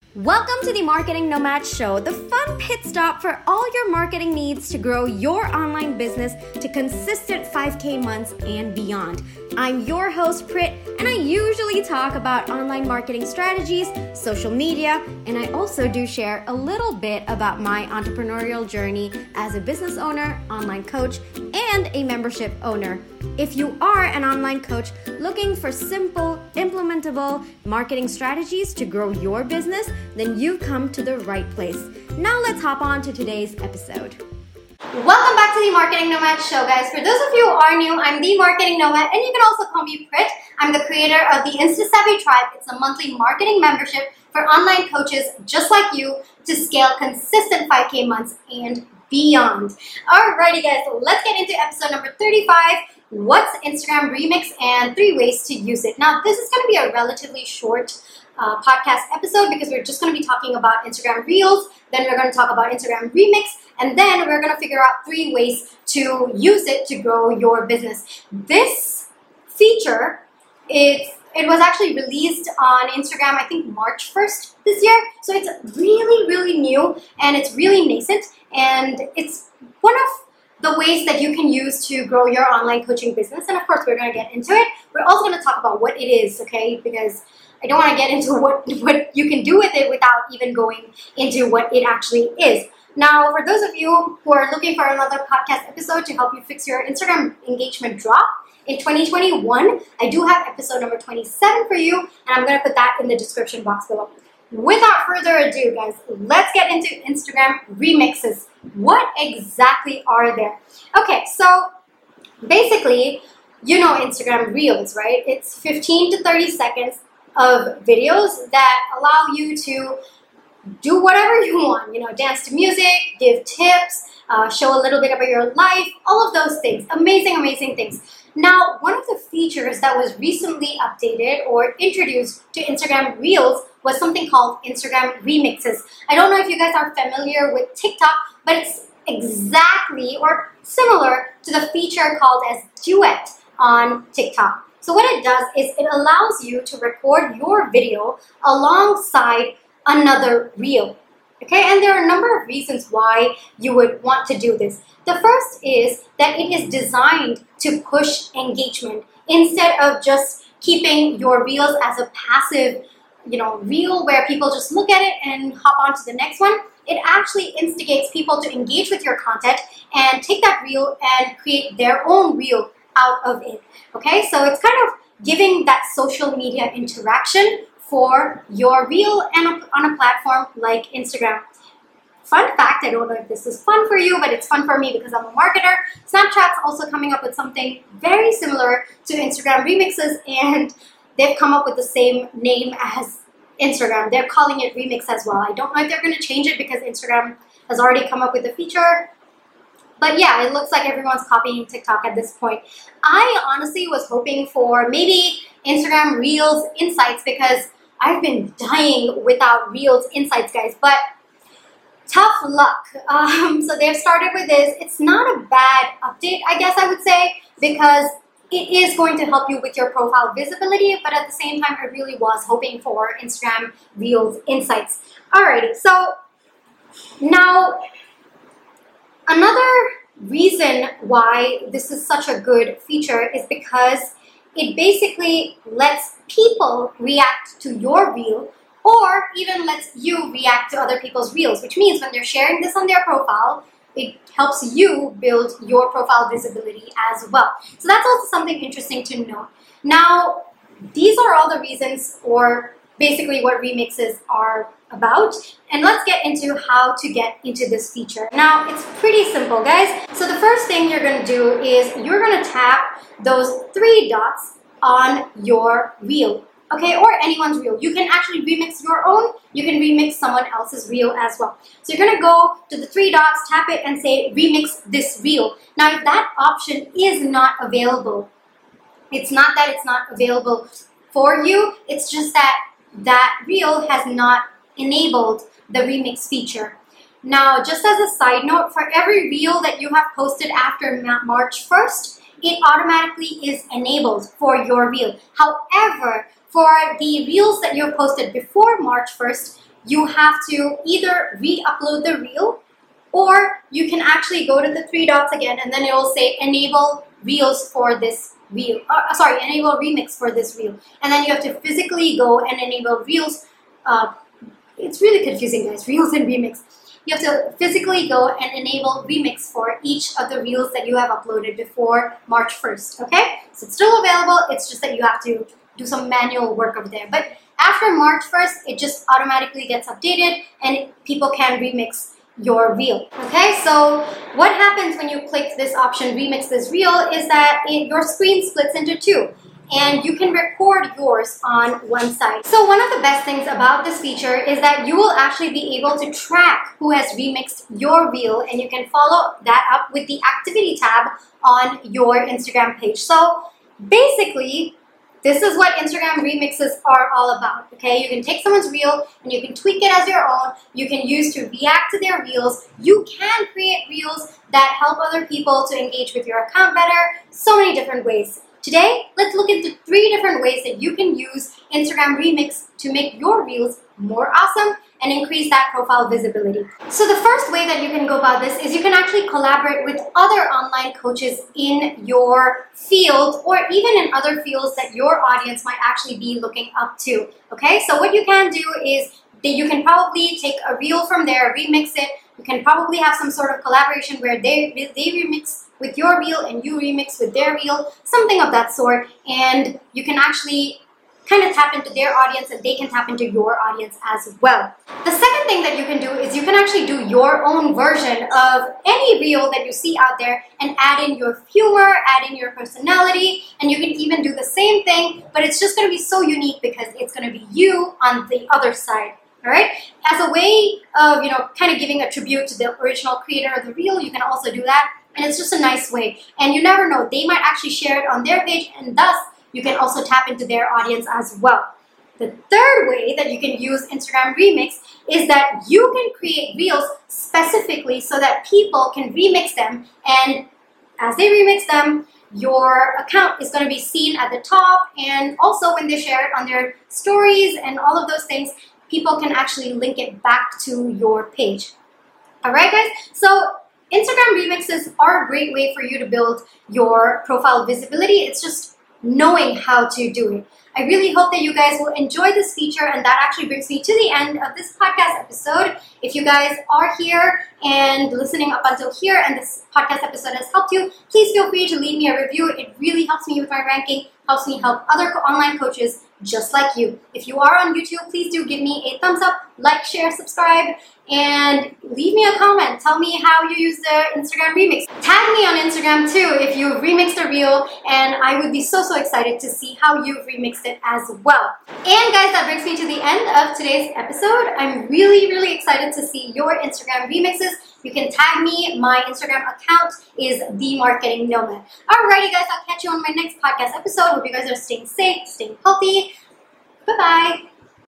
Welcome to the Marketing Nomad Show, the fun pit stop for all your marketing needs to grow your online business to consistent 5K months and beyond. I'm your host, Prit, and I usually talk about online marketing strategies, social media, and I also do share a little bit about my entrepreneurial journey as a business owner, online coach, and a membership owner. If you are an online coach looking for simple, implementable marketing strategies to grow your business, then you've come to the right place. Now let's hop on to today's episode. Welcome back to the Marketing Nomad Show, guys. For those of you who are new, I'm the Marketing Nomad, and you can also call me Prit. I'm the creator of the InstaSavvy Tribe. It's a monthly marketing membership for online coaches just like you to scale consistent 5K months and beyond. Alrighty, guys, so let's get into episode number 35. What's Instagram Remix and 3 ways to use it. Now, this is going to be a relatively short podcast episode because we're just going to be talking about Instagram Reels, then we're going to talk about Instagram Remix, and then we're going to figure out 3 ways to use it to grow your business. This feature, it was actually released on Instagram, I think March 1st this year, so it's really new and it's really nascent, and it's one of the ways that you can use to grow your online coaching business. And of course, we're going to get into it. We're also going to talk about what it is, okay? Because I don't want to get into what you can do with it without even going into what it actually is. Now, for those of you who are looking for another podcast episode to help you fix your Instagram engagement drop in 2021, I do have episode number 27 for you, and I'm going to put that in the description box below. Without further ado, guys, let's get into Instagram remixes. What exactly are there? Okay, so basically, you know Instagram Reels, right? It's 15 to 30 seconds of videos that allow you to do whatever you want. You know, dance to music, give tips, show a little bit about your life, all of those things. Amazing things. Now, one of the features that was recently updated or introduced to Instagram Reels was something called Instagram Remixes. I don't know if you guys are familiar with TikTok, but it's exactly or similar to the feature called as Duet on TikTok. So what it does is it allows you to record your video alongside another reel. Okay, and there are a number of reasons why you would want to do this. The first is that it is designed to push engagement instead of just keeping your reels as a passive, reel where people just look at it and hop on to the next one. It actually instigates people to engage with your content and take that reel and create their own reel out of it. Okay, so it's kind of giving that social media interaction for your reel and on a platform like Instagram. Fun fact, I don't know if this is fun for you, but it's fun for me because I'm a marketer. Snapchat's also coming up with something very similar to Instagram Remixes, and they've come up with the same name as Instagram. They're calling it Remix as well. I don't know if they're going to change it because Instagram has already come up with the feature. But yeah, it looks like everyone's copying TikTok at this point. I honestly was hoping for maybe Instagram Reels Insights because I've been dying without Reels Insights, guys. But tough luck. So they've started with this. It's not a bad update, I guess I would say, because it is going to help you with your profile visibility, but at the same time, I really was hoping for Instagram Reels Insights. Alrighty, so now another reason why this is such a good feature is because it basically lets people react to your reel, or even lets you react to other people's reels, which means when they're sharing this on their profile, it helps you build your profile visibility as well. So that's also something interesting to note. Now, these are all the reasons, or basically what remixes are about. And let's get into how to get into this feature. Now, it's pretty simple, guys. So the first thing you're going to do is you're going to tap those 3 dots on your reel. Okay, or anyone's reel. You can actually remix your own. You can remix someone else's reel as well. So you're going to go to the 3 dots, tap it, and say, remix this reel. Now, if that option is not available, it's not that it's not available for you. It's just that that reel has not enabled the remix feature. Now, just as a side note, for every reel that you have posted after March 1st, it automatically is enabled for your reel. However, for the reels that you posted before March 1st, you have to either re-upload the reel, or you can actually go to the three dots again, and then it will say enable reels for this reel. Enable remix for this reel. And then you have to physically go and enable reels. It's really confusing, guys, reels and remix. You have to physically go and enable remix for each of the reels that you have uploaded before March 1st, okay? So it's still available, it's just that you have to do some manual work over there. But after March 1st, it just automatically gets updated and people can remix your reel. Okay, so what happens when you click this option, remix this reel, is that your screen splits into two, and you can record yours on one side. So one of the best things about this feature is that you will actually be able to track who has remixed your reel, and you can follow that up with the activity tab on your Instagram page. So basically, this is what Instagram remixes are all about, okay? You can take someone's reel and you can tweak it as your own. You can use to react to their reels. You can create reels that help other people to engage with your account better. So many different ways. Today, let's look into 3 different ways that you can use Instagram Remix to make your reels more awesome and increase that profile visibility. So the first way that you can go about this is you can actually collaborate with other online coaches in your field, or even in other fields that your audience might actually be looking up to. Okay, so what you can do is that you can probably take a reel from there, remix it. You can probably have some sort of collaboration where they remix with your reel and you remix with their reel, something of that sort, and you can actually kind of tap into their audience and they can tap into your audience as well. The second thing that you can do is you can actually do your own version of any reel that you see out there and add in your humor, add in your personality, and you can even do the same thing, but it's just going to be so unique because it's going to be you on the other side. All right. As a way of, kind of giving a tribute to the original creator of the reel, you can also do that. And it's just a nice way. And you never know, they might actually share it on their page, and thus you can also tap into their audience as well. The third way that you can use Instagram Remix is that you can create reels specifically so that people can remix them. And as they remix them, your account is going to be seen at the top. And also when they share it on their stories and all of those things, people can actually link it back to your page. All right, guys? So Instagram remixes are a great way for you to build your profile visibility. It's just knowing how to do it. I really hope that you guys will enjoy this feature, and that actually brings me to the end of this podcast episode. If you guys are here and listening up until here and this podcast episode has helped you, please feel free to leave me a review. It really helps me with my ranking, helps me help other online coaches just like you. If you are on YouTube, please do give me a thumbs up, like, share, subscribe, and leave me a comment. Tell me how you use the Instagram remix. Tag me on Instagram too if you've remixed a reel, and I would be so excited to see how you've remixed it as well. And guys, that brings me to the end of today's episode. I'm really excited to see your Instagram remixes. You can tag me. My Instagram account is The Marketing Nomad. Alrighty guys, I'll catch you on my next podcast episode. Hope you guys are staying safe, staying healthy. Bye-bye.